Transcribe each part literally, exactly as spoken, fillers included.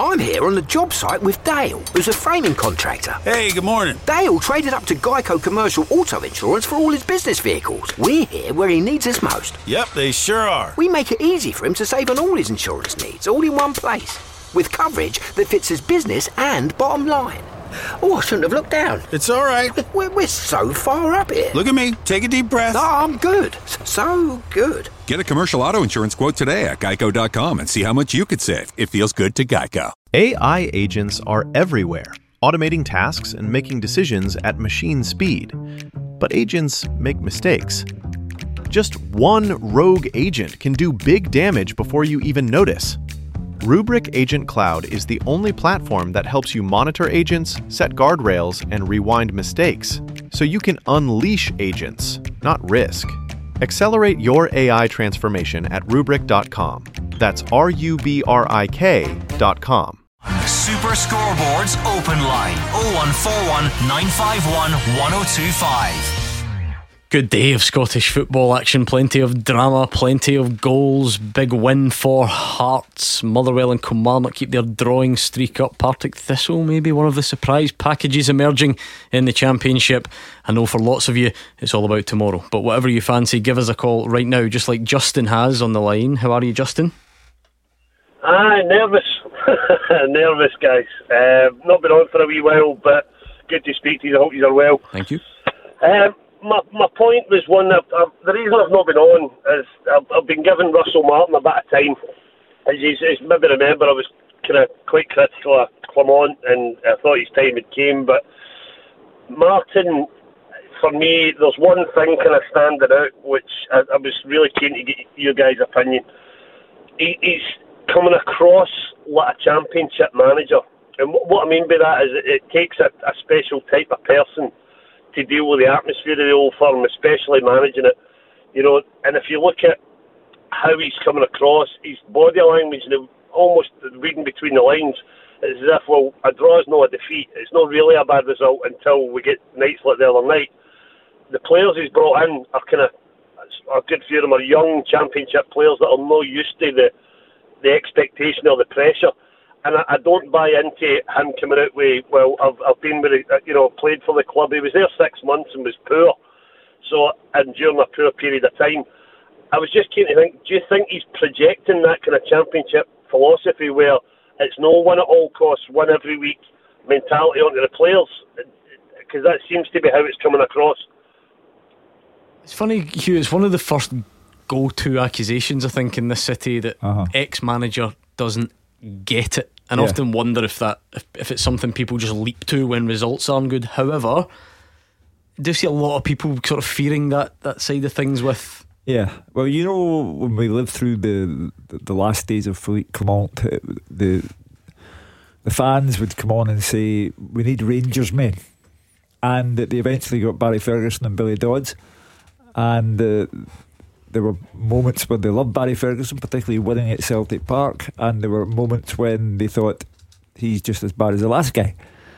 I'm here on the job site with Dale, who's a framing contractor. Hey, good morning. Dale traded up to Geico Commercial Auto Insurance for all his business vehicles. We're here where he needs us most. Yep, they sure are. We make it easy for him to save on all his insurance needs, all in one place, with coverage that fits his business and bottom line. Oh, I shouldn't have looked down. It's all right. We're, we're so far up here. Look at me. Take a deep breath. No, I'm good. So good. Get a commercial auto insurance quote today at geico dot com and see how much you could save. It feels good to Geico. A I agents are everywhere, automating tasks and making decisions at machine speed. But agents make mistakes. Just one rogue agent can do big damage before you even notice. Rubrik Agent Cloud is the only platform that helps you monitor agents, set guardrails, and rewind mistakes, so you can unleash agents, not risk. Accelerate your A I transformation at rubrik dot com. That's R U B R I K dot com. Super Scoreboard's open line oh one four one, nine five one, one oh two five. Good day of Scottish football action, plenty of drama, plenty of goals. Big win for Hearts. Motherwell and Kilmarnock keep their drawing streak up. Partick Thistle maybe one of the surprise packages emerging in the Championship. I know for lots of you it's all about tomorrow, but whatever you fancy, give us a call right now, just like Justin has on the line. How are you, Justin? Ah, nervous. Nervous, guys. Uh, not been on for a wee while, but good to speak to you. I hope you are well. Thank you. Um, My my point was one that uh, the reason I've not been on is I've, I've been giving Russell Martin a bit of time. As you, as you maybe remember, I was kind of quite critical of Clement, and I thought his time had came. But Martin, for me, there's one thing kind of standing out, which I, I was really keen to get your guys' opinion. He, he's coming across like a Championship manager, and what I mean by that is it, it takes a, a special type of person to deal with the atmosphere of the Old Firm, especially managing it, you know. And if you look at how he's coming across, his body language, the, almost reading between the lines, it's as if, well, a draw is not a defeat. It's not really a bad result until we get nights like the other night. The players he's brought in are kind of, a good few of them are young Championship players that are not used to the the expectation or the pressure. And I, I don't buy into him coming out with, well, I've I've been with, the, you know, played for the club. He was there six months and was poor. So, and during a poor period of time, I was just keen to think, do you think he's projecting that kind of Championship philosophy where it's no one at all costs, one every week mentality onto the players? Because that seems to be how it's coming across. It's funny, Hugh, it's one of the first go-to accusations, I think, in this city that uh-huh. ex-manager doesn't get it, and yeah. often wonder if that if, if it's something people just leap to when results aren't good. However, I do see a lot of people sort of fearing that that side of things with. Yeah, well, you know, when we lived through the the, the last days of Philippe Clement, the the fans would come on and say, we need Rangers men, and they eventually got Barry Ferguson and Billy Dodds, and uh, there were moments when they loved Barry Ferguson, particularly winning at Celtic Park, and there were moments when they thought he's just as bad as the last guy.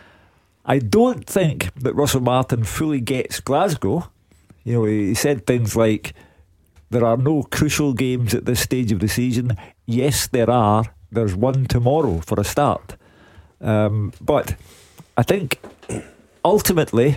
I don't think that Russell Martin fully gets Glasgow. You know, he said things like, there are no crucial games at this stage of the season. Yes, there are. There's one tomorrow for a start. Um, but I think ultimately,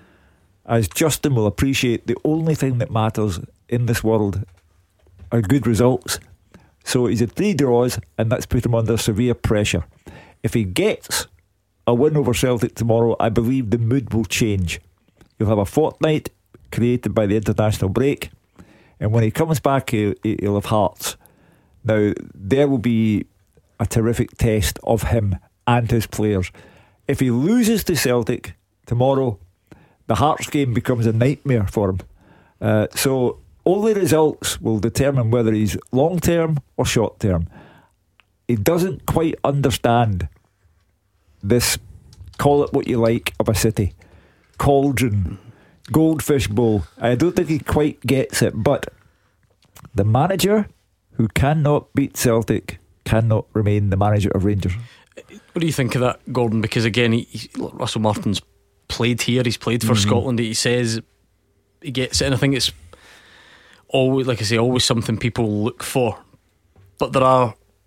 as Justin will appreciate, the only thing that matters in this world are good results. So he's had three draws, and that's put him under severe pressure. If he gets a win over Celtic tomorrow, I believe the mood will change. You'll have a fortnight created by the international break, and when he comes back, he'll, he'll have Hearts. Now, there will be a terrific test of him and his players. If he loses to Celtic tomorrow, the Hearts game becomes a nightmare for him. Uh, so only results will determine whether he's long term or short term. He doesn't quite understand this, call it what you like, of a city. Cauldron, Goldfish Bowl. I don't think he quite gets it, but the manager who cannot beat Celtic cannot remain the manager of Rangers. What do you think of that, Gordon? Because again, he, he, Russell Martin's played here, he's played for mm-hmm. Scotland. He says he gets it, and I think it's always, like I say, always something people look for. But there are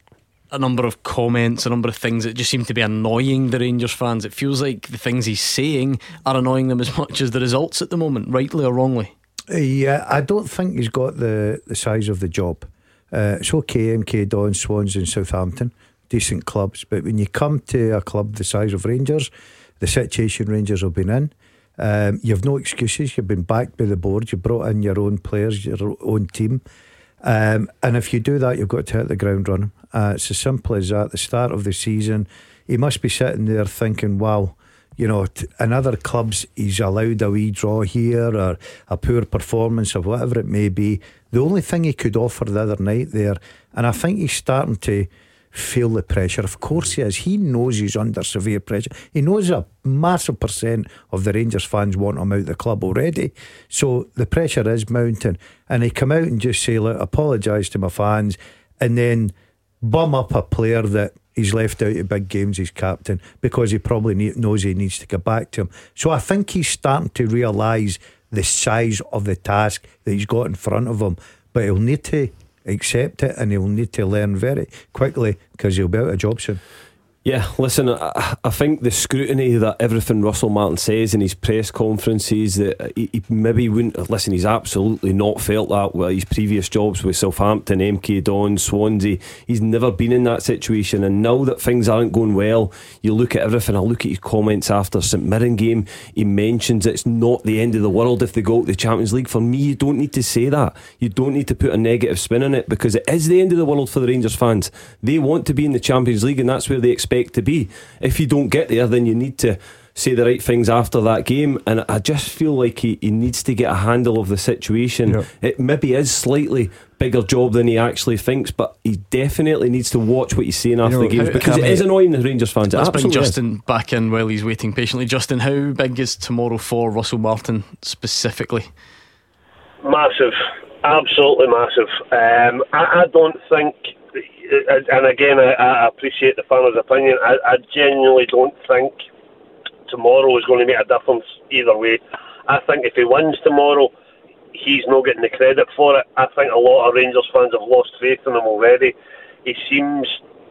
a number of comments, a number of things that just seem to be annoying the Rangers fans. It feels like the things he's saying are annoying them as much as the results at the moment, rightly or wrongly. Yeah, I don't think he's got the, the size of the job. Uh, it's okay, M K Dons, Swansea and Southampton, decent clubs, but when you come to a club the size of Rangers, the situation Rangers have been in, um, you've no excuses. You've been backed by the board, you brought in your own players, your own team, um, and if you do that, you've got to hit the ground running. Uh, it's as simple as that. At the start of the season, he must be sitting there thinking, wow, you know, t- in other clubs he's allowed a wee draw here or a poor performance or whatever it may be. The only thing he could offer the other night there, and I think he's starting to feel the pressure. Of course he is. He knows he's under severe pressure. He knows a massive percent of the Rangers fans want him out of the club already, so the pressure is mounting. And he come out and just say, look, apologise to my fans, and then bum up a player that he's left out of big games, he's captain, because he probably need, knows he needs to get back to him. So I think he's starting to realise the size of the task that he's got in front of him, but he'll need to accept it, and he'll need to learn very quickly, because he'll be out of job soon. Yeah, listen, I, I think the scrutiny that everything Russell Martin says in his press conferences, that he, he maybe wouldn't listen, he's absolutely not felt that with his previous jobs with Southampton, M K Dons, Swansea. He's never been in that situation, and now that things aren't going well, you look at everything. I look at his comments after St Mirren game, he mentions it's not the end of the world if they go to the Champions League. For me, you don't need to say that. You don't need to put a negative spin on it, because it is the end of the world for the Rangers fans. They want to be in the Champions League, and that's where they expect to be. If you don't get there, then you need to say the right things after that game. And I just feel like he, he needs to get a handle of the situation. Yep. It maybe is slightly bigger job than he actually thinks, but he definitely needs to watch what he's saying after you know, the games, because it is annoying the Rangers fans. Let's bring Justin is. back in while he's waiting patiently. Justin, how big is tomorrow for Russell Martin specifically? Massive, absolutely massive. um, I, I don't think, and again I, I appreciate the fan's opinion, I, I genuinely don't think tomorrow is going to make a difference either way. I think if he wins tomorrow, he's not getting the credit for it. I think a lot of Rangers fans have lost faith in him already. He seems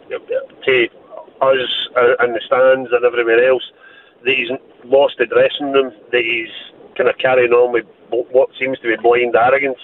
to us in the stands and everywhere else that he's lost the dressing room, that he's kind of carrying on with what seems to be blind arrogance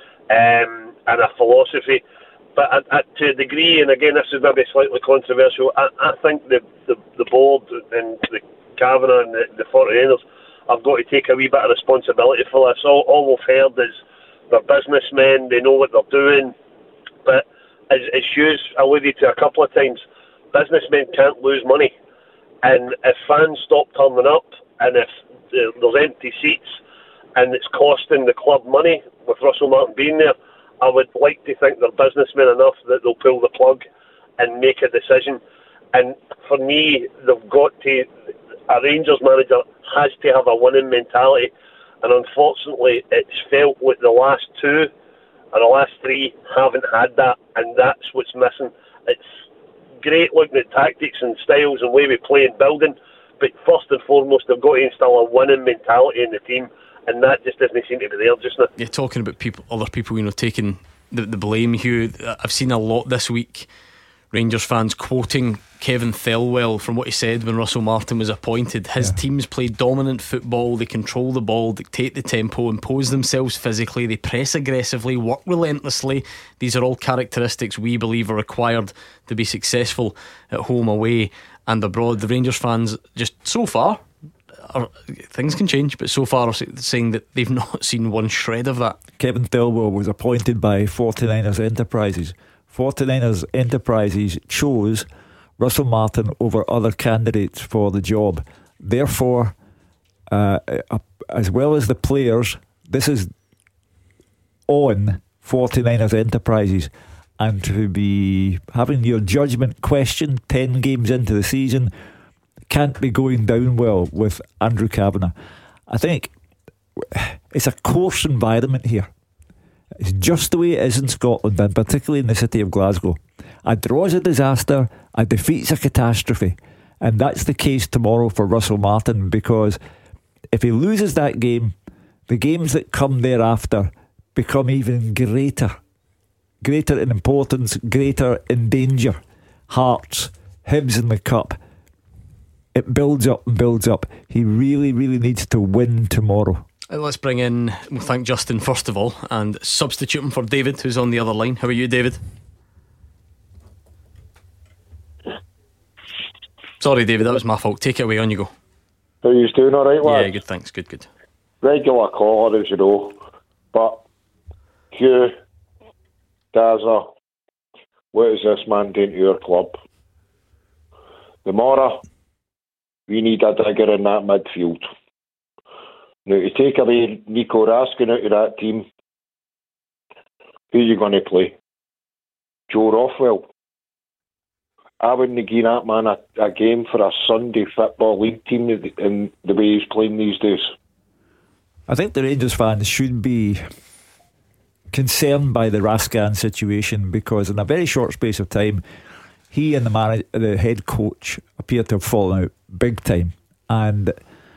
um, and a philosophy. But at, at, to a degree, and again this is maybe slightly controversial, I, I think the, the, the board and the Kavanagh and the, the forty-niners have got to take a wee bit of responsibility for this. All, all we've heard is they're businessmen, they know what they're doing, but as, as Hughes alluded to a couple of times, businessmen can't lose money, and if fans stop turning up, and if there's empty seats and it's costing the club money with Russell Martin being there, I would like to think they're businessmen enough that they'll pull the plug and make a decision. And for me, they've got to, a Rangers manager has to have a winning mentality, and unfortunately it's felt like the last two or the last three haven't had that, and that's what's missing. It's great looking at tactics and styles and way we play and building, but first and foremost they've got to instill a winning mentality in the team, and that just doesn't seem to be there just now. You're talking about people, other people, you know, taking the, the blame, Hugh. I've seen a lot this week, Rangers fans quoting Kevin Thelwell from what he said when Russell Martin was appointed. His yeah. teams play dominant football, they control the ball, dictate the tempo, impose themselves physically, they press aggressively, work relentlessly. These are all characteristics we believe are required to be successful at home, away and abroad. The Rangers fans just so far are, things can change, but so far are saying that they've not seen one shred of that. Kevin Thelwell was appointed by forty-niners Enterprises. forty-niners Enterprises chose Russell Martin over other candidates for the job. Therefore, uh, as well as the players, this is on forty-niners Enterprises. And to be having your judgment questioned ten games into the season can't be going down well with Andrew Kavanagh. I think it's a coarse environment here. It's just the way it is in Scotland, and particularly in the city of Glasgow. A draw is a disaster, a defeat's a catastrophe, and that's the case tomorrow for Russell Martin, because if he loses that game, the games that come thereafter become even greater greater in importance, greater in danger, Hearts, Hibs in the Cup. It builds up and builds up. He really, really needs to win tomorrow. And let's bring in, we'll thank Justin first of all, and substitute him for David, who's on the other line. How are you, David? Sorry, David, that was my fault. Take it away, on you go. How are you doing, alright, lad? Yeah, good, thanks, good, good. Regular caller, as you know, but Hugh, Gaza, what is this man doing to your club? The Mora, we need a digger in that midfield. Now, to take away Nico Raskin out of that team, who are you going to play? Joe Rothwell. I wouldn't have given that man a, a game for a Sunday Football League team in the way he's playing these days. I think the Rangers fans should be concerned by the Raskin situation, because in a very short space of time he and the man, the head coach, appear to have fallen out big time. And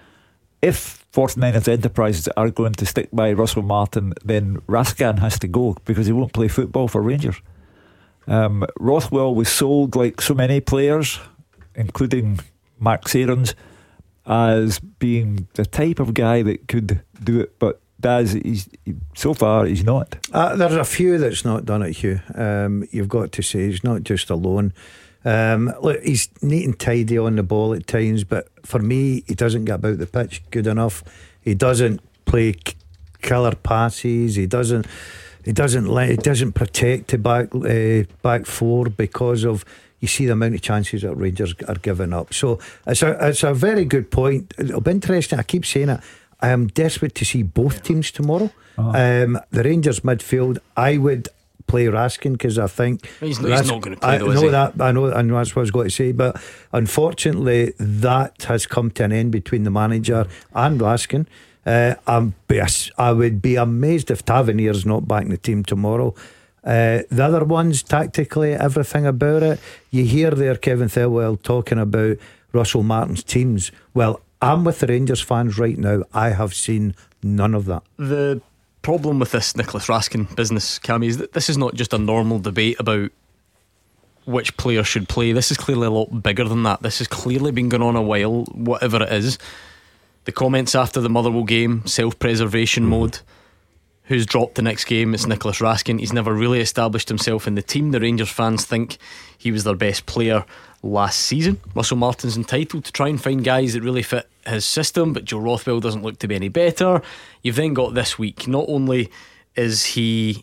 if forty-niners Enterprises are going to stick by Russell Martin, then Raskin has to go, because he won't play football for Rangers. um, Rothwell was sold, like so many players, including Max Aarons, as being the type of guy that could do it, but Daz, he's, he, so far he's not. Uh, there's a few that's not done it, Hugh. Um, you've got to say he's not just alone. Um, look, he's neat and tidy on the ball at times, but for me, he doesn't get about the pitch good enough. He doesn't play k- killer passes. He doesn't. He doesn't let. He doesn't protect the back uh, back four, because of, you see the amount of chances that Rangers are giving up. So it's a it's a very good point. It'll be interesting. I keep saying it. I am desperate to see both teams tomorrow. Uh-huh. Um, the Rangers midfield, I would play Raskin, because I think he's, he's not going to play. I though, know is that. I know, and that's what I was going to say. But unfortunately, that has come to an end between the manager and Raskin. Uh, I'm, I would be amazed if Tavernier's not back in the team tomorrow. Uh, the other ones, tactically, everything about it. You hear there Kevin Thelwell talking about Russell Martin's teams. Well, I'm with the Rangers fans right now. I have seen none of that. The problem with this Nicholas Raskin business, Cammy, is that this is not just a normal debate about which player should play. This is clearly a lot bigger than that. This has clearly been going on a while, whatever it is. The comments after the Motherwell game, self-preservation mm-hmm. mode. Who's dropped the next game? It's Nicholas Raskin. He's never really established himself in the team. The Rangers fans think he was their best player last season. Russell Martin's entitled to try and find guys that really fit his system, but Joe Rothwell doesn't look to be any better. You've then got this week, not only is he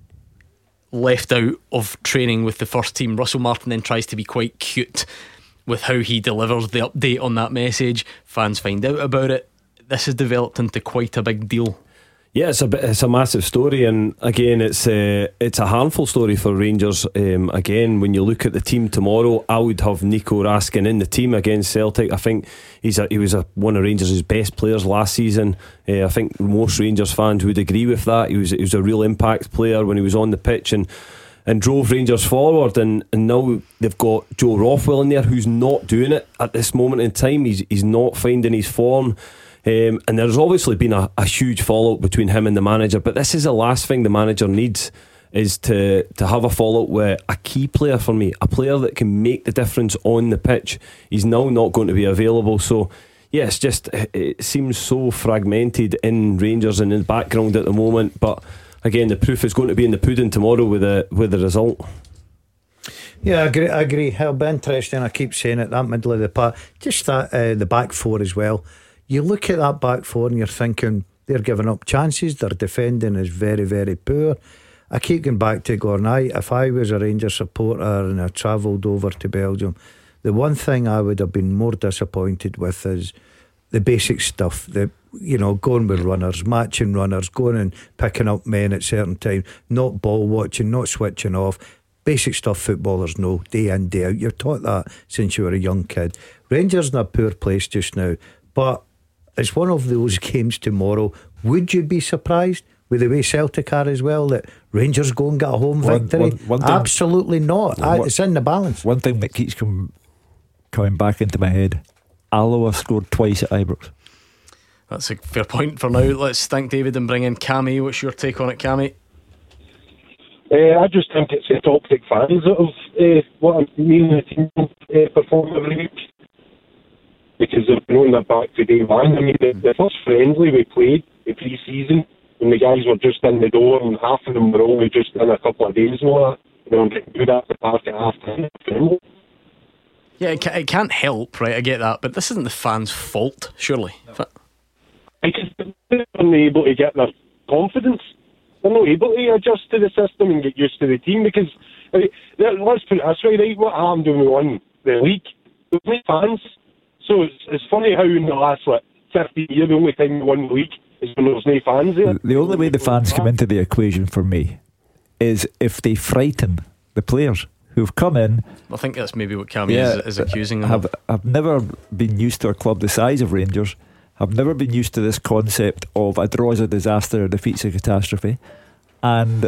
left out of training with the first team, Russell Martin then tries to be quite cute with how he delivers the update on that message. Fans find out about it. This has developed into quite a big deal. Yeah, it's a bit, it's a massive story, and again, it's a it's a harmful story for Rangers. Um, again, when you look at the team tomorrow, I would have Nico Raskin in the team against Celtic. I think he's a, he was a, one of Rangers' best players last season. Uh, I think most Rangers fans would agree with that. He was he was a real impact player when he was on the pitch, and and drove Rangers forward. And, and now they've got Joe Rothwell in there, who's not doing it at this moment in time. He's he's not finding his form. Um, and there's obviously been a, a huge fallout between him and the manager, but this is the last thing the manager needs, is to, to have a fallout with a key player for me, a player that can make the difference on the pitch. He's now not going to be available. So yeah, it's just, it seems so fragmented in Rangers and in the background at the moment, but again, the proof is going to be in the pudding tomorrow with the, with the result. Yeah, I agree, I agree. It'll be interesting. I keep saying it, that middle of the park, just that uh, the back four as well. You look at that back four and you're thinking they're giving up chances, their defending is very, very poor. I keep going back to Gornay. If I was a Rangers supporter and I travelled over to Belgium, the one thing I would have been more disappointed with is the basic stuff. The, you know, going with runners, matching runners, going and picking up men at certain times, not ball watching, not switching off. Basic stuff footballers know day in, day out. You're taught that since you were a young kid. Rangers in a poor place just now, but it's one of those games tomorrow. Would you be surprised with the way Celtic are as well, that Rangers go and get a home one, victory? one, one thing, Absolutely not. One, I, it's in the balance. One thing that keeps com- coming back into my head: Alloa scored twice at Ibrox. That's a fair point for now. Let's thank David and bring in Cammy. What's your take on it, Cammy? Uh, I just think it's the toxic fans that have uh, what I mean the team uh, perform every week, because they've been on their back to day one. I mean, the, the first friendly we played the pre-season, when the guys were just in the door and half of them were only just in a couple of days and all that, you know, getting good at the park at half time. Yeah, it, ca- it can't help, right? I get that, but this isn't the fans' fault, surely. No. Because they're not able to get their confidence. They're not able to adjust to the system and get used to the team, because I mean, let's put it this way, right? What happened when we won the league? We played fans. So it's, it's funny how in the last what, fifty years, the only time we won the league is when there was no fans there. The only way the fans come into the equation for me is if they frighten the players who've come in. I think that's maybe what Cammy yeah, is, is accusing them have, of. I've never been used to a club the size of Rangers. I've never been used to this concept of a draw is a disaster, a defeat's a catastrophe, and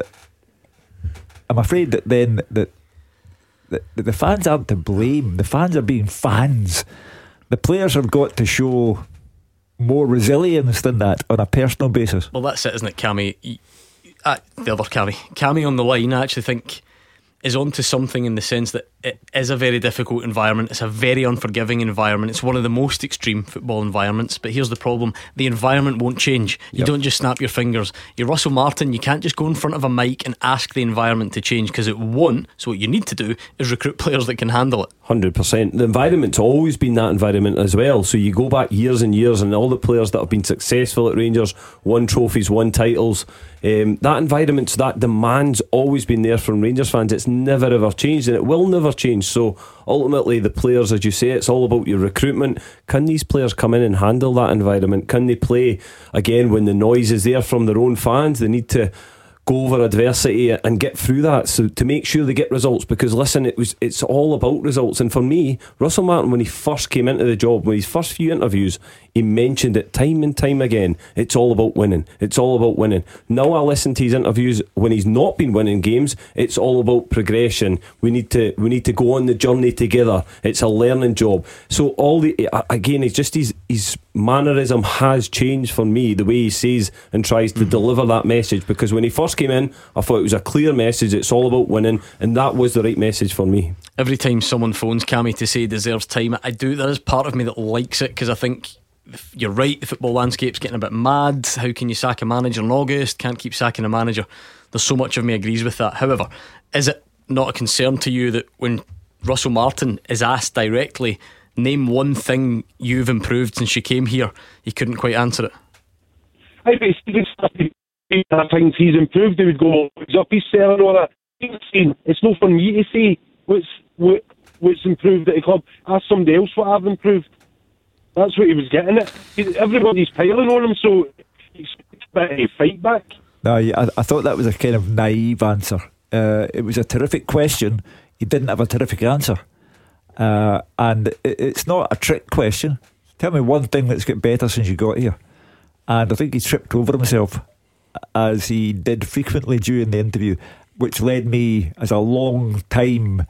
I'm afraid that then that the, the fans aren't to blame. The fans are being fans. The players have got to show more resilience than that on a personal basis. Well, that's it, isn't it, Cammy? Uh, the other Cammy Cammy on the line, I actually think is onto something, in the sense that it is a very difficult environment. It's a very unforgiving environment. It's one of the most extreme football environments. But here's the problem: the environment won't change. You yep. don't just snap your fingers. You're Russell Martin. You can't just go in front of a mic and ask the environment to change, because it won't. So what you need to do is recruit players that can handle it. one hundred percent. The environment's always been that environment as well. So you go back years and years, and all the players that have been successful at Rangers, won trophies, won titles, um, that environment's, that demand's always been there from Rangers fans. It's never ever changed, and it will never change. So ultimately the players, as you say, it's all about your recruitment. Can these players come in and handle that environment? Can they play again when the noise is there from their own fans? They need to go over adversity and get through that, so to make sure they get results. Because listen, it was it's all about results. And for me, Russell Martin, when he first came into the job, when his first few interviews, he mentioned it time and time again. It's all about winning. It's all about winning. Now I listen to his interviews when he's not been winning games. It's all about progression. We need to we need to go on the journey together. It's a learning job. So all the again, it's just his his mannerism has changed for me, the way he says and tries to mm-hmm. deliver that message. Because when he first came in, I thought it was a clear message. It's all about winning, and that was the right message for me. Every time someone phones Cammy to say he deserves time, I do. There is part of me that likes it, because I think you're right, the football landscape's getting a bit mad. How can you sack a manager in August? Can't keep sacking a manager. There's so much of me agrees with that. However, is it not a concern to you that when Russell Martin is asked directly, name one thing you've improved since you came here, he couldn't quite answer it? I bet Stephen started things he's improved, he would go, he's up his cell and all that. He's saying, it's not for me to say what's, what, what's improved at the club. Ask somebody else what I've improved. That's what he was getting at. Everybody's piling on him, so he expects a bit of fight back. No, I, I thought that was a kind of naive answer. Uh, it was a terrific question. He didn't have a terrific answer. Uh, and it, it's not a trick question. Tell me one thing that's got better since you got here. And I think he tripped over himself, as he did frequently during the interview, which led me, as a long time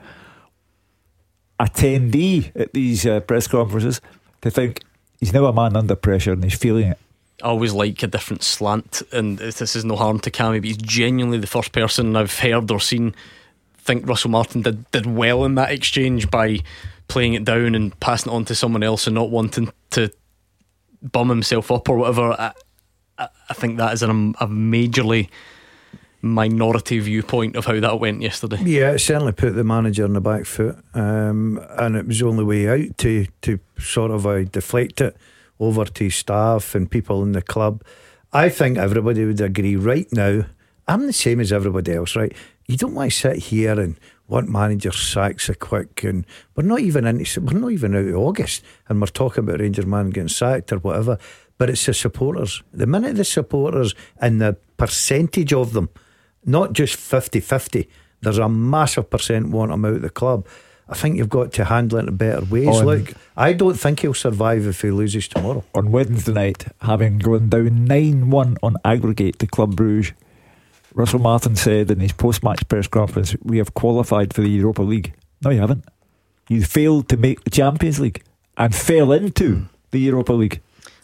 attendee at these uh, press conferences, to think he's now a man under pressure and he's feeling it. I always like a different slant, and this is no harm to Cammy, but he's genuinely the first person I've heard or seen think Russell Martin did, did well in that exchange by playing it down and passing it on to someone else and not wanting to bum himself up or whatever. I, I, I think that is a, a majorly minority viewpoint of how that went yesterday. Yeah, it certainly put the manager on the back foot, um, and it was the only way out to, to sort of uh, deflect it over to staff and people in the club. I think everybody would agree right now, I'm the same as everybody else, right? You don't want to sit here and want manager sacks a quick, and we're not even into, we're not even out of August and we're talking about Rangers man getting sacked or whatever. But it's the supporters. The minute the supporters and the percentage of them, not just fifty-fifty, there's a massive percent want him out of the club. I think you've got to handle it in better ways. On, Look, I don't think he'll survive if he loses tomorrow. On Wednesday night, having gone down nine one on aggregate to Club Brugge, Russell Martin said in his post-match press conference, we have qualified for the Europa League. No, you haven't. You failed to make the Champions League and fell into the Europa League.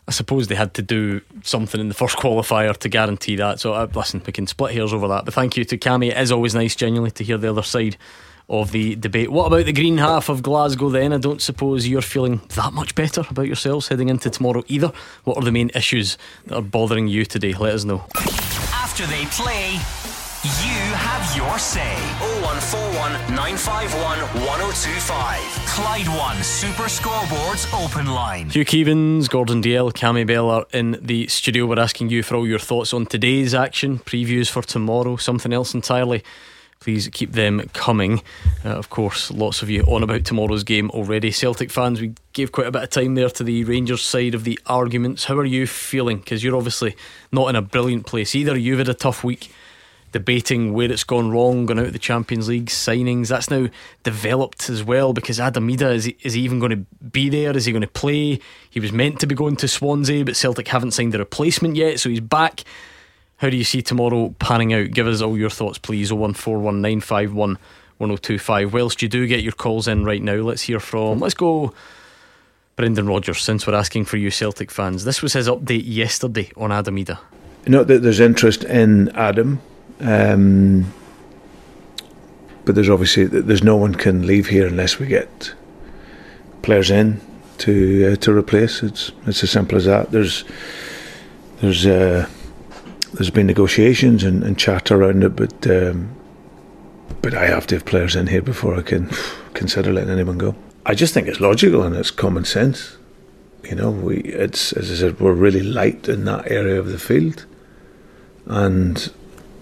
I suppose they had to do something in the first qualifier to guarantee that. So uh, listen, we can split hairs over that. But thank you to Cammy. It is always nice, genuinely, to hear the other side of the debate. What about the green half of Glasgow then? I don't suppose you're feeling that much better about yourselves heading into tomorrow either. What are the main issues that are bothering you today? Let us know. After they play, you have your say. oh one four one, nine five one, one oh two five. Clyde One Super Scoreboards Open Line. Hugh Keevins, Gordon Dalziel, Cammy Bell are in the studio. We're asking you for all your thoughts on today's action, previews for tomorrow, something else entirely. Please keep them coming. Uh, of course, lots of you on about tomorrow's game already. Celtic fans, we gave quite a bit of time there to the Rangers side of the arguments. How are you feeling? Because you're obviously not in a brilliant place either. You've had a tough week debating where it's gone wrong, gone out of the Champions League signings. That's now developed as well, because Adam Idah, is he, is he even going to be there? Is he going to play? He was meant to be going to Swansea, but Celtic haven't signed a replacement yet, so he's back. How do you see tomorrow panning out? Give us all your thoughts, please. oh one four one, nine five one, one oh two five. Whilst you do get your calls in right now, let's hear from, let's go Brendan Rodgers, since we're asking for you Celtic fans. This was his update yesterday on Adam Idah. Not that there's interest in Adam, um, but there's obviously there's no one can leave here unless we get players in to uh, to replace. It's it's as simple as that. There's there's uh, there's been negotiations and, and chat around it, but um, but I have to have players in here before I can consider letting anyone go. I just think it's logical and it's common sense. You know, we it's as I said, we're really light in that area of the field, and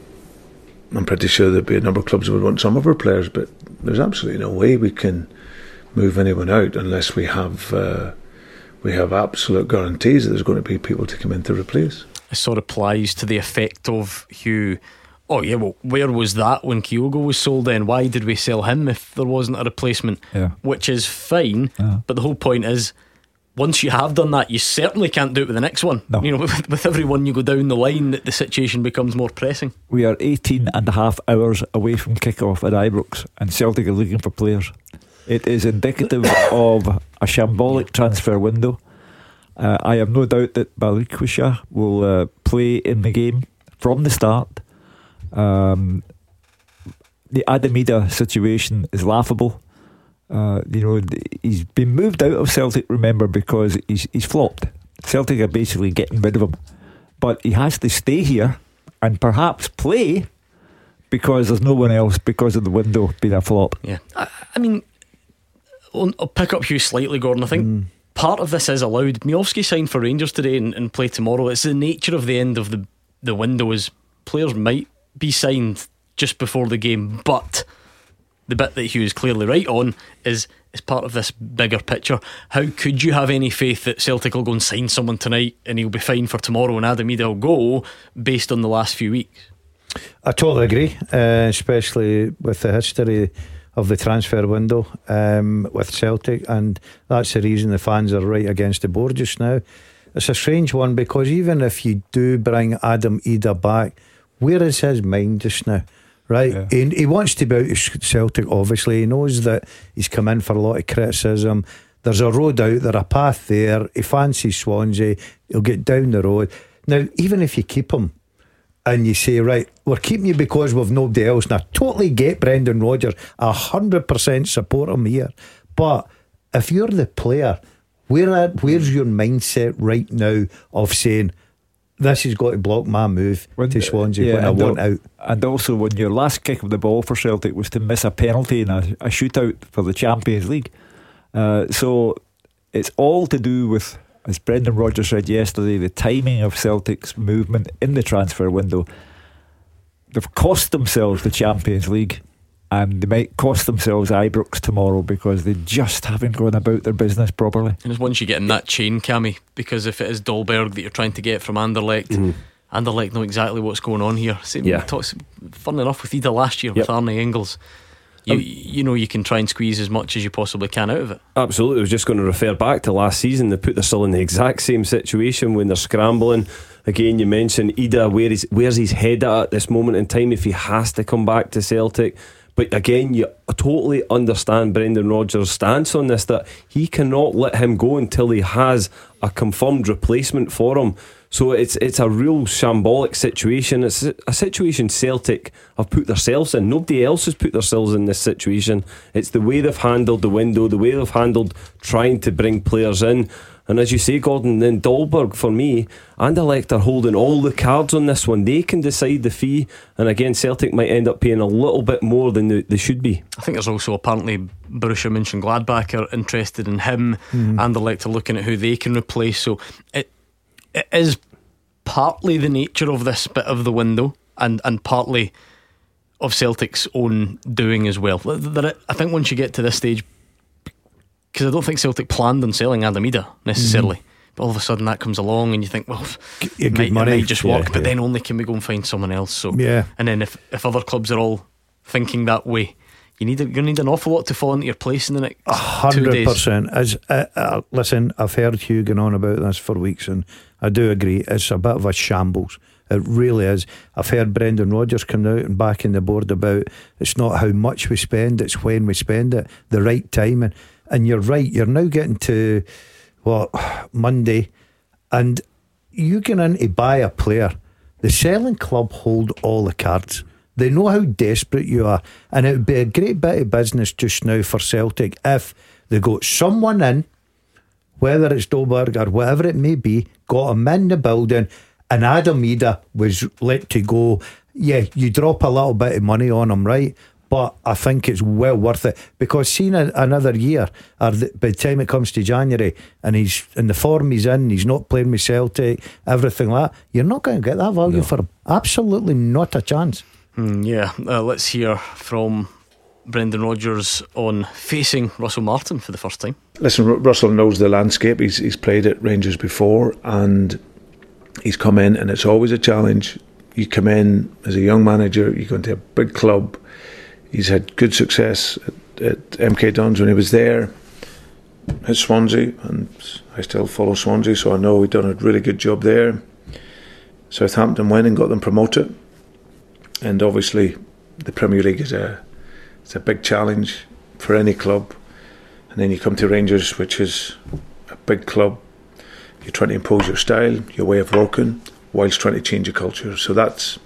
I'm pretty sure there'd be a number of clubs that would want some of our players, but there's absolutely no way we can move anyone out unless we have uh, we have absolute guarantees that there's going to be people to come in to replace. It sort of applies to the effect of Hugh. Oh yeah, well, where was that when Kyogo was sold then? Why did we sell him if there wasn't a replacement? Yeah. Which is fine, yeah. But the whole point is, once you have done that, you certainly can't do it with the next one. No. You know, with, with every one you go down the line, the situation becomes more pressing. We are eighteen and a half hours away from kick-off at Ibrox, and Celtic are looking for players. It is indicative of a shambolic transfer window. uh, I have no doubt that Balikwisha will uh, play in the game from the start. um, The Adam Idah situation is laughable. Uh, you know, he's been moved out of Celtic, remember, because he's he's flopped. Celtic are basically getting rid of him, but he has to stay here and perhaps play because there's no one else, because of the window being a flop. Yeah, I, I mean, I'll, I'll pick up you slightly, Gordon. I think mm. part of this is allowed. Miovski signed for Rangers today and, and play tomorrow. It's the nature of the end of the the window, is players might be signed just before the game, but the bit that Hugh is clearly right on is is part of this bigger picture. How could you have any faith that Celtic will go and sign someone tonight and he'll be fine for tomorrow and Adam Idah will go based on the last few weeks? I totally agree, uh, especially with the history of the transfer window um, with Celtic, and that's the reason the fans are right against the board just now. It's a strange one, because even if you do bring Adam Idah back, where is his mind just now? Right, yeah. he, he wants to be out of Celtic, obviously. He knows that he's come in for a lot of criticism. There's a road out there, a path there. He fancies Swansea, he'll get down the road. Now, even if you keep him and you say, right, we're keeping you because we've nobody else, and I totally get Brendan Rodgers, a hundred percent support him here, but if you're the player, where at, where's your mindset right now of saying, this has got to block my move when, to Swansea yeah, when I want out? And also, when your last kick of the ball for Celtic was to miss a penalty in a, a shootout for the Champions League. Uh, so it's all to do with, as Brendan Rodgers said yesterday, the timing of Celtic's movement in the transfer window. They've cost themselves the Champions League, and they might cost themselves Ibrox tomorrow because they just haven't gone about their business properly. And it's once you get in that chain, Cammy, because if it is Dolberg that you're trying to get from Anderlecht, mm. Anderlecht know exactly what's going on here. Same yeah. talks, fun enough with Idah last year, yep. with Arne Engels. You, um, you know, you can try and squeeze as much as you possibly can out of it. Absolutely. I was just going to refer back to last season. They put their still in the exact same situation when they're scrambling. Again, you mentioned Idah, where is, where's his head at at this moment in time if he has to come back to Celtic? But again, you totally understand Brendan Rodgers' stance on this, that he cannot let him go until he has a confirmed replacement for him. So it's it's a real shambolic situation. It's a situation Celtic have put themselves in. Nobody else has put themselves in this situation. It's the way they've handled the window, the way they've handled trying to bring players in. And as you say, Gordon, then Dahlberg, for me, and Anderlecht are holding all the cards on this one. They can decide the fee, and again, Celtic might end up paying a little bit more than they, they should be. I think there's also apparently Borussia Mönchengladbach are interested in him. Mm. Anderlecht are looking at who they can replace. So it it is partly the nature of this bit of the window, and, and partly of Celtic's own doing as well. I think once you get to this stage, because I don't think Celtic planned on selling Adam Ida necessarily, mm. but all of a sudden that comes along and you think, well, it might, money. It might just work, yeah, but yeah. then only can we go and find someone else. So yeah. And then if, if other clubs are all thinking that way, you need a, you need an awful lot to fall into your place in the next two days. one hundred percent. As uh, uh, listen, I've heard Hugh going on about this for weeks, and I do agree, it's a bit of a shambles. It really is. I've heard Brendan Rodgers come out and back in the board about it's not how much we spend, it's when we spend it, the right timing. And you're right, you're now getting to what, Monday, and you get in to buy a player. The selling club hold all the cards. They know how desperate you are, and it would be a great bit of business just now for Celtic if they got someone in, whether it's Dahlberg or whatever it may be, got him in the building, and Adam Ida was let to go. Yeah, you drop a little bit of money on him, right? But I think it's well worth it, because seeing a, another year, or the, by the time it comes to January and he's in the form he's in, he's not playing with Celtic, everything like that, you're not going to get that value no. for him. Absolutely not a chance. Mm, yeah, uh, let's hear from Brendan Rodgers on facing Russell Martin for the first time. Listen, R- Russell knows the landscape. He's he's played at Rangers before, and he's come in, and it's always a challenge. You come in as a young manager, you go into a big club. He's had good success at, at M K Dons when he was there, at Swansea, and I still follow Swansea, so I know he'd done a really good job there. Southampton went and got them promoted, and obviously the Premier League is a it's a big challenge for any club. And then you come to Rangers, which is a big club. You're trying to impose your style, your way of working, whilst trying to change your culture. So that's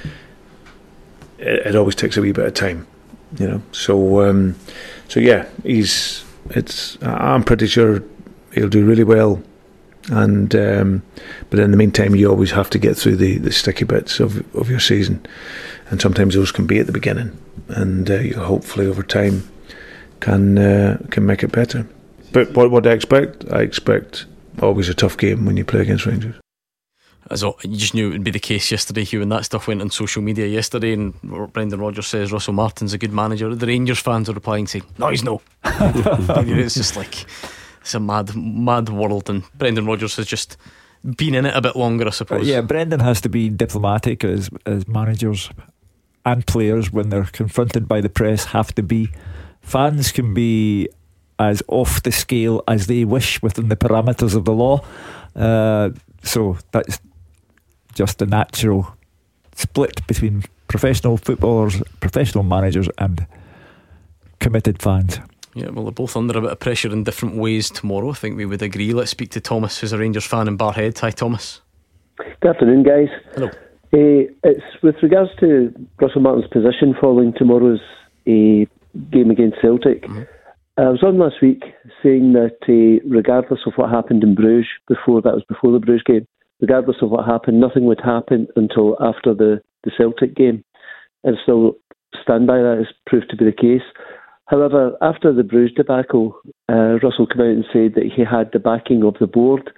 it, it always takes a wee bit of time, you know. So um, so yeah, he's it's I'm pretty sure he'll do really well. And um, but in the meantime, you always have to get through the, the sticky bits of of your season, and sometimes those can be at the beginning, and uh, you hopefully over time can uh, can make it better. But what what I expect, I expect always a tough game when you play against Rangers. As you just knew it would be the case yesterday, Hugh, and that stuff went on social media yesterday. And Brendan Rodgers says Russell Martin's a good manager. The Rangers fans are replying saying, "No, he's no." It's just like, it's a mad, mad world, and Brendan Rodgers has just been in it a bit longer, I suppose. Uh, yeah, Brendan has to be diplomatic as as managers and players when they're confronted by the press have to be. Fans can be as off the scale as they wish within the parameters of the law. Uh, so that's just a natural split between professional footballers, professional managers, and committed fans. Yeah, well, they're both under a bit of pressure in different ways tomorrow, I think we would agree. Let's speak to Thomas, who's a Rangers fan in Barhead. Hi, Thomas. Good afternoon, guys. Hello. Uh, it's with regards to Russell Martin's position following tomorrow's uh, game against Celtic. Mm-hmm. I was on last week saying that uh, regardless of what happened in Bruges, before that was before the Bruges game, regardless of what happened, nothing would happen until after the, the Celtic game. And I still stand by that. It's proved to be the case. However, after the Bruges debacle, uh, Russell came out and said that he had the backing of the board,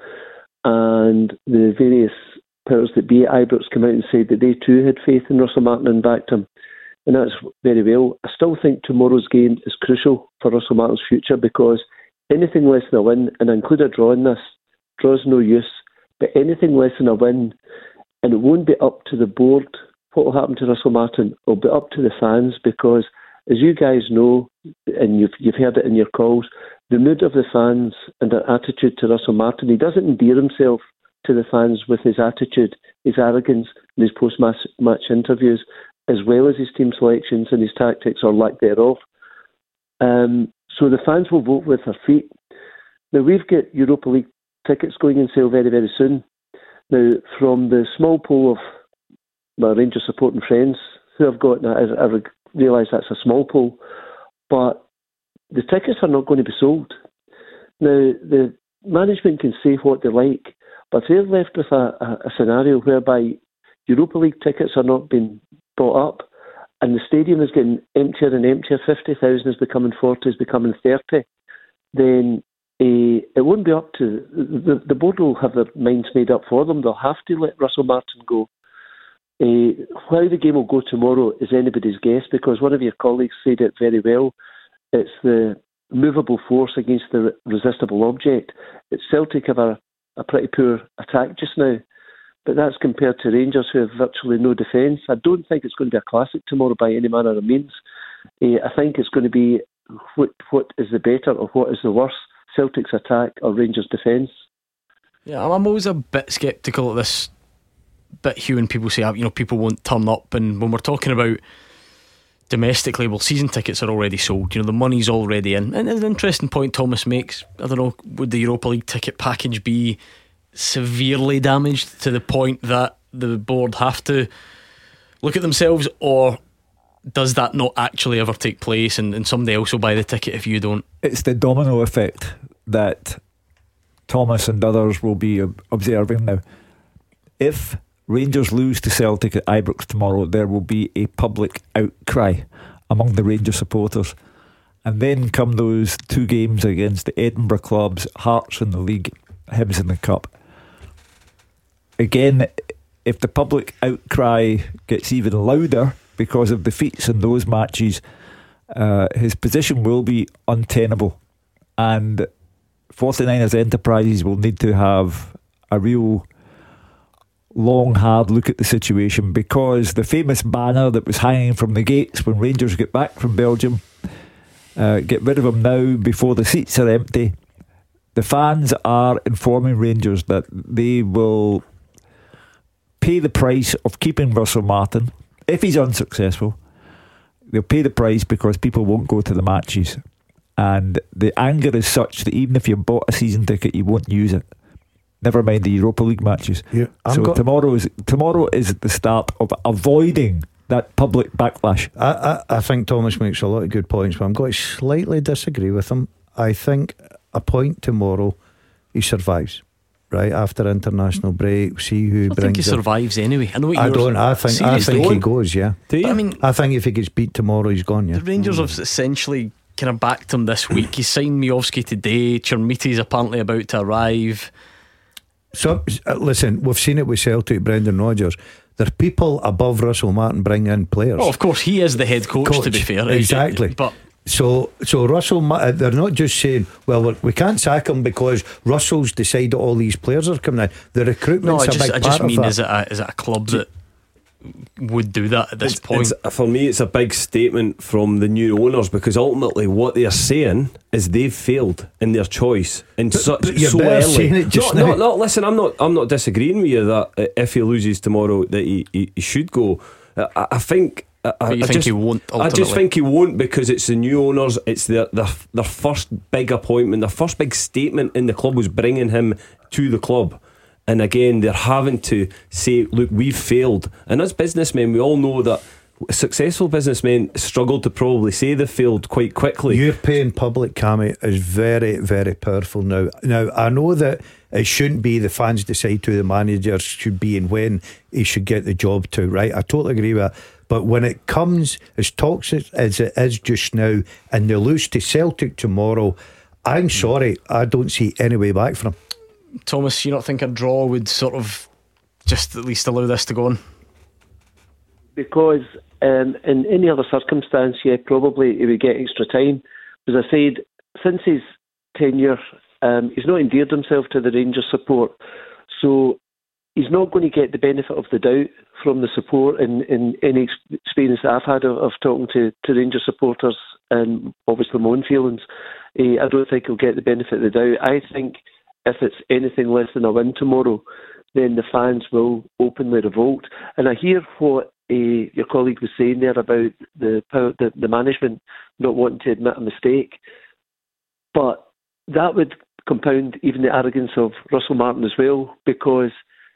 and the various powers that be at Ibrox came out and said that they too had faith in Russell Martin and backed him. And that's very well. I still think tomorrow's game is crucial for Russell Martin's future, because anything less than a win, and I include a draw in this, draw's no use, but anything less than a win, and it won't be up to the board what will happen to Russell Martin, it'll be up to the fans, because as you guys know, and you've you've heard it in your calls, the mood of the fans and their attitude to Russell Martin, he doesn't endear himself to the fans with his attitude, his arrogance, and his post-match match interviews. as well as his team selections and his tactics or lack thereof. Um, so the fans will vote with their feet. Now, we've got Europa League tickets going on sale very, very soon. Now, from the small pool of my Rangers supporting friends who I've got, now, I, I realise that's a small pool, but the tickets are not going to be sold. Now, the management can say what they like, but they're left with a, a, a scenario whereby Europa League tickets are not being bought up, and the stadium is getting emptier and emptier. fifty thousand is becoming forty, is becoming thirty. Then uh, it won't be up to the, the board will have their minds made up for them. They'll have to let Russell Martin go. Uh, how the game will go tomorrow is anybody's guess, because one of your colleagues said it very well. It's the movable force against the resistible object. It's Celtic have a, a pretty poor attack just now, but that's compared to Rangers, who have virtually no defence. I don't think it's going to be a classic tomorrow by any manner of means. Uh, I think it's going to be what, what is the better or what is the worse, Celtic's attack or Rangers' defence. Yeah, I'm always a bit sceptical at this bit, Hugh, when people say, you know, people won't turn up. And when we're talking about domestically, well, season tickets are already sold, you know, the money's already in. And an interesting point Thomas makes, I don't know, would the Europa League ticket package be severely damaged to the point that the board have to look at themselves, or does that not actually ever take place and, and somebody else will buy the ticket if you don't? It's the domino effect that Thomas and others will be observing now. If Rangers lose to Celtic at Ibrox tomorrow, there will be a public outcry among the Rangers supporters. And then come those two games against the Edinburgh clubs, Hearts in the league, Hibs in the cup. Again, if the public outcry gets even louder because of defeats in those matches, uh, his position will be untenable. And forty-niners Enterprises will need to have a real long, hard look at the situation, because the famous banner that was hanging from the gates when Rangers get back from Belgium, uh, get rid of them now before the seats are empty. The fans are informing Rangers that they will pay the price of keeping Russell Martin. If he's unsuccessful, they'll pay the price because people won't go to the matches. And the anger is such that even if you bought a season ticket, you won't use it. Never mind the Europa League matches. Yeah, so got, tomorrow is tomorrow is the start of avoiding that public backlash. I, I, I think Thomas makes a lot of good points, but I'm going to slightly disagree with him. I think a point tomorrow, he survives. Right after international break, see who I brings. I think he it. survives anyway. I know. What I don't. I think. I think he goes. Yeah. Do you? I mean, I think if he gets beat tomorrow, he's gone. Yeah. The Rangers mm. have essentially kind of backed him this week. He signed Miovski today. Chermiti's apparently about to arrive. So uh, listen, we've seen it with Celtic, Brendan Rodgers. There are people above Russell Martin bring in players. Oh, of course, he is the head coach, coach to be fair. Exactly. But so, so Russell, they're not just saying, well, we can't sack him because Russell's decided all these players are coming in. The recruitment's no, I just, a big I just part mean, of that. is it a, is it a club that would do that at this it's, point? It's, for me, it's a big statement from the new owners, because ultimately what they're saying is they've failed in their choice in but, such but you're so early. Saying it just no, now. no, no, listen, I'm not, I'm not disagreeing with you that if he loses tomorrow, that he, he, he should go. I, I think. I, but you I think just, he won't ultimately? I just think he won't, because it's the new owners. It's their, their their first big appointment. Their first big statement in the club was bringing him to the club. And again, they're having to say, look, we've failed. And as businessmen, we all know that successful businessmen struggle to probably say they've failed quite quickly. You're paying public, Cammy, is very, very powerful now. Now, I know that it shouldn't be the fans decide who the manager should be and when he should get the job to, right? I totally agree with that. But when it comes as toxic as it is just now, and they lose to Celtic tomorrow, I'm sorry, I don't see any way back for him. Thomas, you don't think a draw would sort of just at least allow this to go on? Because um, in any other circumstance, yeah, probably he would get extra time. As I said, since his tenure, um, he's not endeared himself to the Rangers support, so he's not going to get the benefit of the doubt from the support. In, in any experience that I've had of, of talking to, to Rangers supporters, and obviously my own feelings, uh, I don't think he'll get the benefit of the doubt. I think if it's anything less than a win tomorrow, then the fans will openly revolt. And I hear what uh, your colleague was saying there about the, power, the the management not wanting to admit a mistake, but that would compound even the arrogance of Russell Martin as well, because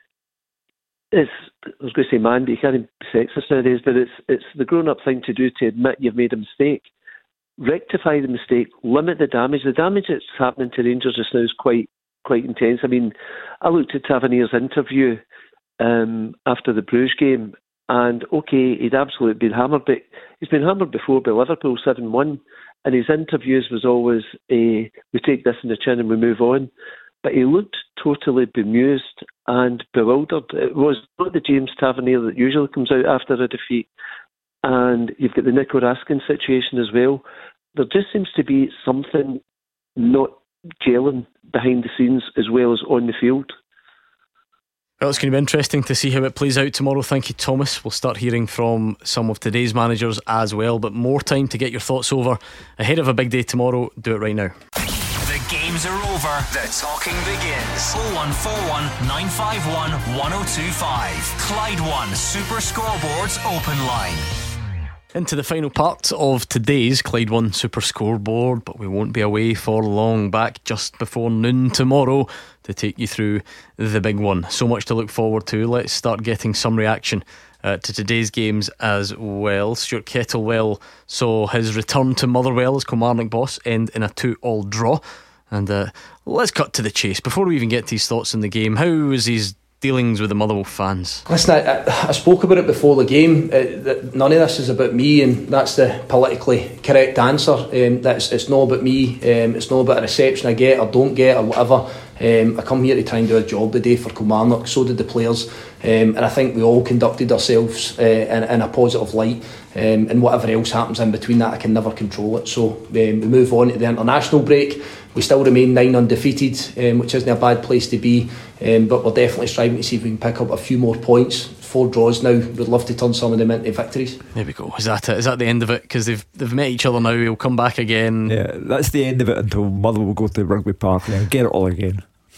it's, I was going to say man, but you can't be sexist nowadays, but it's it's the grown-up thing to do to admit you've made a mistake, rectify the mistake, limit the damage. The damage that's happening to Rangers just now is quite quite intense. I mean, I looked at Tavernier's interview um, after the Bruges game, and okay, he'd absolutely been hammered, but he's been hammered before by Liverpool seven one, and his interviews was always, uh, we take this in the chin and we move on. But he looked totally bemused and bewildered. It was not the James Tavernier that usually comes out after a defeat. And you've got the Nico Raskin situation as well. There just seems to be something not gelling behind the scenes as well as on the field. Well, it's going to be interesting to see how it plays out tomorrow. Thank you, Thomas. We'll start hearing from some of today's managers as well, but more time to get your thoughts over ahead of a big day tomorrow. Do it right now. The games are over. The talking begins. oh one four one, nine five one, one oh two five. Clyde One Super Scoreboards Open Line. Into the final part of today's Clyde One Super Scoreboard, but we won't be away for long. Back just before noon tomorrow to take you through the big one. So much to look forward to. Let's start getting some reaction uh, to today's games as well. Stuart Kettlewell saw his return to Motherwell as Kilmarnock boss end in a two-all draw. And uh, let's cut to the chase. Before we even get to his thoughts on the game, how was his dealings with the Motherwell fans? Listen, I, I spoke about it before the game. Uh, that none of this is about me, and that's the politically correct answer. Um, that's it's not about me. Um, it's not about a reception I get or don't get or whatever. Um, I come here to try and do a job today for Kilmarnock. So did the players, um, and I think we all conducted ourselves uh, in, in a positive light. Um, and whatever else happens in between that, I can never control it. So um, we move on to the international break. We still remain nine undefeated, um, which isn't a bad place to be, um, but we're definitely striving to see if we can pick up a few more points. Four draws now. We'd love to turn some of them into victories. There we go. Is that it? Is that the end of it? Because they've they've met each other now. He'll come back again. Yeah, that's the end of it until Motherwell will go to Rugby Park and get it all again.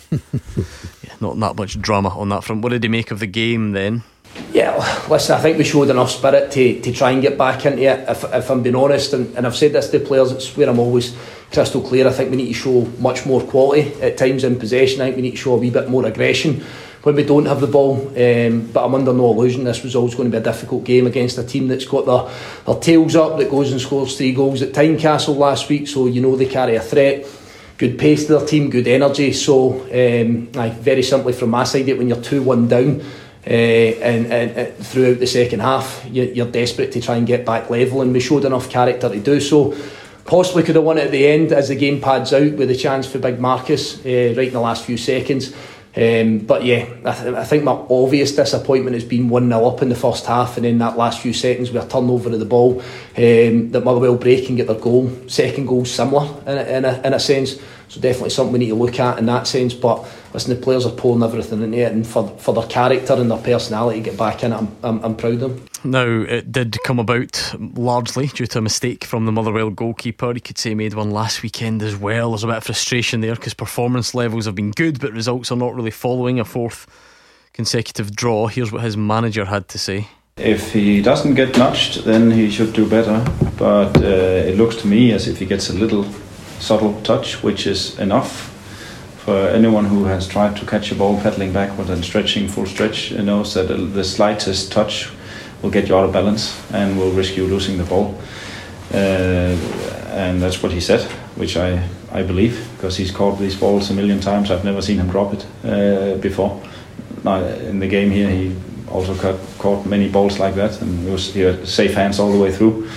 Yeah, not that much drama on that front. What did he make of the game then? Yeah, listen, I think we showed enough spirit to, to try and get back into it, if, if I'm being honest, and, and I've said this to players, it's where I'm always crystal clear. I think we need to show much more quality at times in possession. I think we need to show a wee bit more aggression when we don't have the ball, um, but I'm under no illusion this was always going to be a difficult game against a team that's got their, their tails up, that goes and scores three goals at Tynecastle last week, so you know they carry a threat. Good pace to their team, good energy. So um, aye, very simply from my side, when you're two one down uh, and, and, and throughout the second half, you, you're desperate to try and get back level, and we showed enough character to do so. Possibly could have won it at the end as the game pads out with a chance for Big Marcus uh, right in the last few seconds. Um, but yeah, I, th- I think my obvious disappointment has been one nil up in the first half, and then that last few seconds we are turnover of the ball, um, that Motherwell break and get their goal. Second goal similar in a, in, a, in a sense, so definitely something we need to look at in that sense. But listen, the players are pulling everything into it, and for, for their character and their personality to get back in it, I'm, I'm, I'm proud of them. Now, it did come about largely due to a mistake from the Motherwell goalkeeper. You could say he made one last weekend as well. There's a bit of frustration there because performance levels have been good, but results are not really following. A fourth consecutive draw. Here's what his manager had to say. If he doesn't get nudged, then he should do better. But uh, it looks to me as if he gets a little subtle touch, which is enough. For anyone who has tried to catch a ball pedaling backward and stretching full stretch knows that the slightest touch will get you out of balance and will risk you losing the ball. Uh, and that's what he said, which I, I believe, because he's caught these balls a million times. I've never seen him drop it uh, before. Now, in the game here, he also caught, caught many balls like that, and it was, he had safe hands all the way through.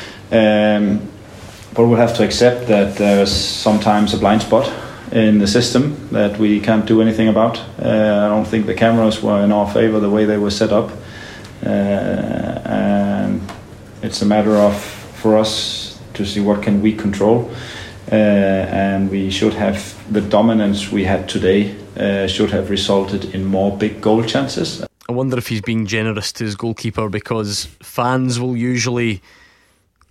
Um, but we'll have to accept that there's sometimes a blind spot in the system that we can't do anything about. Uh, I don't think the cameras were in our favour the way they were set up. Uh, and it's a matter of for us to see what can we control, uh, and we should have the dominance we had today uh, should have resulted in more big goal chances. I wonder if he's being generous to his goalkeeper, because fans will usually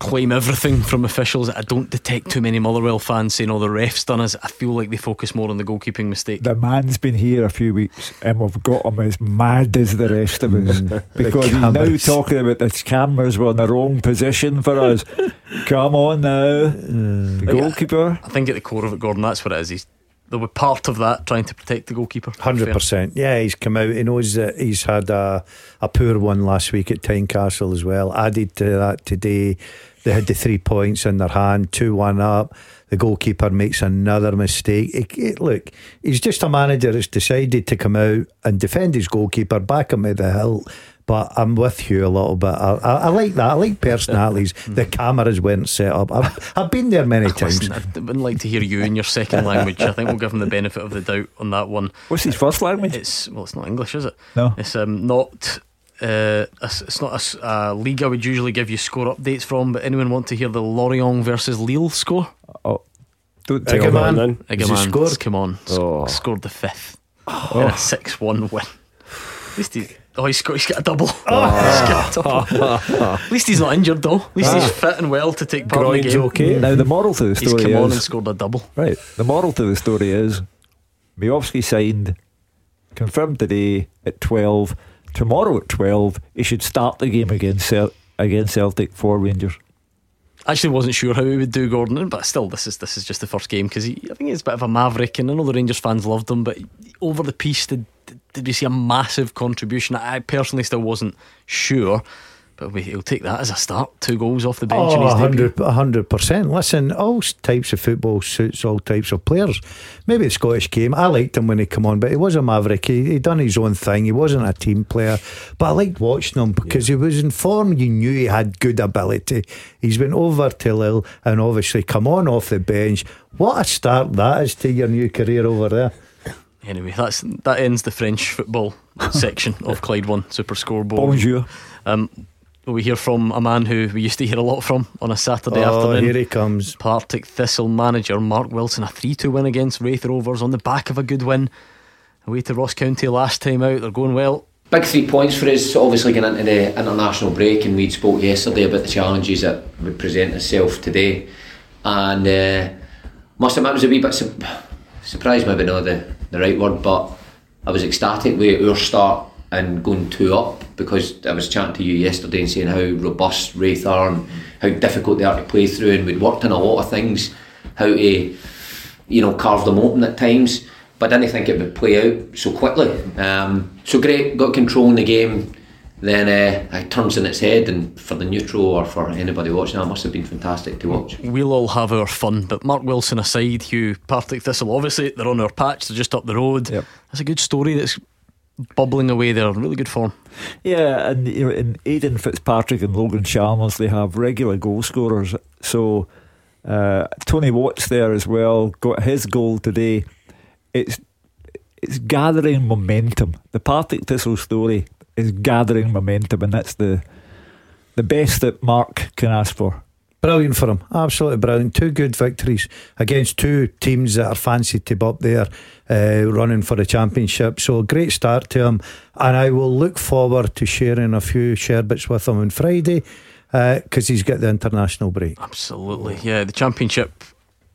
claim everything from officials. I don't detect too many Motherwell fans saying, oh, the ref's done us. I feel like they focus more on the goalkeeping mistake. The man's been here a few weeks and we've got him as mad as the rest of us because he's now talking about the cameras were in the wrong position for us. Come on now, the goalkeeper. I think at the core of it, Gordon, that's what it is. He's They were part of that, trying to protect the goalkeeper. one hundred percent. Yeah, he's come out. He knows that he's had a, a poor one last week at Tynecastle as well. Added to that today, they had the three points in their hand, two one up. The goalkeeper makes another mistake. It, it, look, he's just a manager that's decided to come out and defend his goalkeeper, back him at the hilt. But I'm with you a little bit. I, I, I like that. I like personalities. The cameras weren't set up. I've, I've been there many times. Listen, I wouldn't like to hear you in your second language. I think we'll give him the benefit of the doubt on that one. What's his first language? It's well, it's not English, is it? No. It's um not. Uh, it's not a, a league I would usually give you score updates from. But anyone want to hear the Lorient versus Lille score? Oh, don't tell me then. Igaman scored? Come on, oh. scored the fifth oh. in a six one win. At least he. Oh, he's got, he's got a double. Oh. He's got a double. At least he's not injured though. At least ah. he's fit and well to take part Groin's in the game. Okay. Now the moral to the story he's come is, on and scored a double. Right. The moral to the story is Miovski signed, confirmed today at twelve. Tomorrow at twelve, he should start the game against Cel- against Celtic for Rangers. Actually, wasn't sure how he would do, Gordon, but still, this is this is just the first game because I think he's a bit of a maverick, and I know the Rangers fans loved him, but over the piece, did did we see a massive contribution? I personally still wasn't sure, but we, he'll take that as a start. Two goals off the bench. Oh, in his one hundred, one hundred percent. Listen, all types of football suits all types of players. Maybe the Scottish game, I liked him when he came on, but he was a maverick. He, he done his own thing. He wasn't a team player, but I liked watching him because yeah. he was in form. You knew he had good ability. He's been over to Lille and obviously come on off the bench. What a start that is to your new career over there. Anyway, that's that ends the French football section of Clyde One Super Scoreboard. Bonjour. Um, we hear from a man who we used to hear a lot from on a Saturday oh, afternoon. Here he comes. Partick Thistle manager Mark Wilson. A three two win against Wraith Rovers on the back of a good win away to Ross County last time out. They're going well. Big three points for us, obviously going into the international break, and we spoke yesterday about the challenges that would present itself today, and uh, must admit I was a wee bit su- surprised, maybe not the, the right word, but I was ecstatic with our start and going two up, because I was chatting to you yesterday and saying how robust Wraith are and how difficult they are to play through, and we'd worked on a lot of things, how to, you know, carve them open at times, but I didn't think it would play out so quickly. Um, so great, got control in the game, then uh, it turns in its head, and for the neutral or for anybody watching, that must have been fantastic to watch. We'll all have our fun, but Mark Wilson aside, Hugh, Partick Thistle, obviously they're on our patch, they're just up the road. Yep. That's a good story that's bubbling away there, really good form. Yeah, and you know, in Aidan Fitzpatrick and Logan Chalmers, they have regular goal scorers. So uh, Tony Watts there as well, got his goal today. It's it's gathering momentum. The Partick Thistle story is gathering momentum, and that's the the best that Mark can ask for. Brilliant for him, absolutely brilliant. Two good victories against two teams that are fancied to be up there uh, running for the championship. So a great start to him, and I will look forward to sharing a few sherbets with him on Friday, because uh, he's got the international break. Absolutely, yeah. The championship,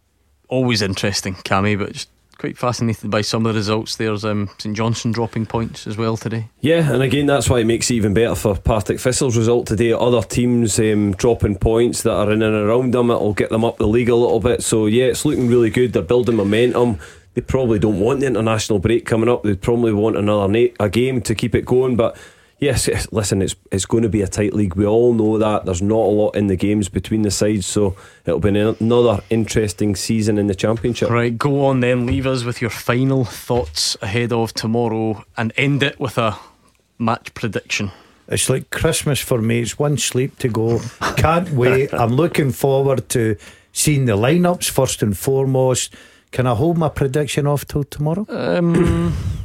always interesting, Cammy, but just quite fascinated by some of the results. There's um, St Johnstone dropping points as well today. Yeah, and again, that's why it makes it even better for Partick Thistle's result today. Other teams um, dropping points that are in and around them, it'll get them up the league a little bit. So yeah, it's looking really good. They're building momentum. They probably don't want the international break coming up. They probably want another na- a game to keep it going. But yes, listen, it's it's going to be a tight league. We all know that. There's not a lot in the games between the sides, so it'll be another interesting season in the championship. Right, go on then, leave us with your final thoughts ahead of tomorrow and end it with a match prediction. It's like Christmas for me. It's one sleep to go. Can't wait. I'm looking forward to seeing the lineups first and foremost. Can I hold my prediction off till tomorrow? Um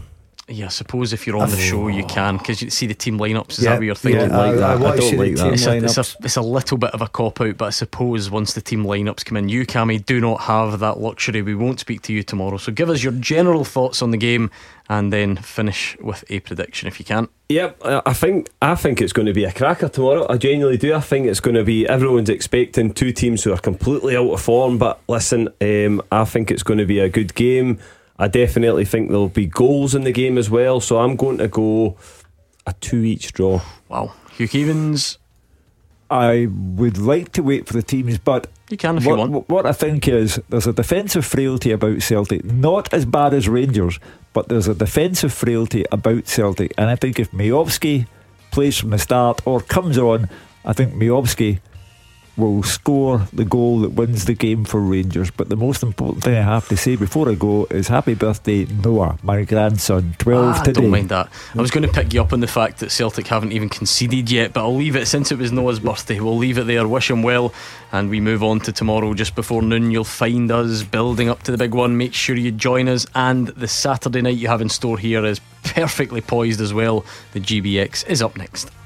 Yeah, I suppose if you're on the show you can, because you see the team lineups. Is Yeah, that what you're thinking? yeah, I, I, I, I don't like that. It's a, it's, a, it's a little bit of a cop out, but I suppose once the team lineups come in, you, Cammy, do not have that luxury. We won't speak to you tomorrow, so give us your general thoughts on the game and then finish with a prediction if you can. Yep, I think I think it's going to be a cracker tomorrow. I genuinely do. I think it's going to be, everyone's expecting two teams who are completely out of form, but listen, um, I think it's going to be a good game. I definitely think there'll be goals in the game as well, so I'm going to go a two each draw. Wow. Hugh Keevins? I would like to wait for the teams, but you can if what, you want. What I think is there's a defensive frailty about Celtic, not as bad as Rangers, but there's a defensive frailty about Celtic, and I think if Miovski plays from the start or comes on, I think Miovski will score the goal that wins the game for Rangers. But the most important thing I have to say before I go is happy birthday Noah, my grandson, twelve ah, today. I don't mind that. I was going to pick you up on the fact that Celtic haven't even conceded yet, but I'll leave it, since it was Noah's birthday, we'll leave it there. Wish him well, and we move on to tomorrow just before noon. You'll find us building up to the big one. Make sure you join us, and the Saturday night you have in store here is perfectly poised as well. The G B X is up next.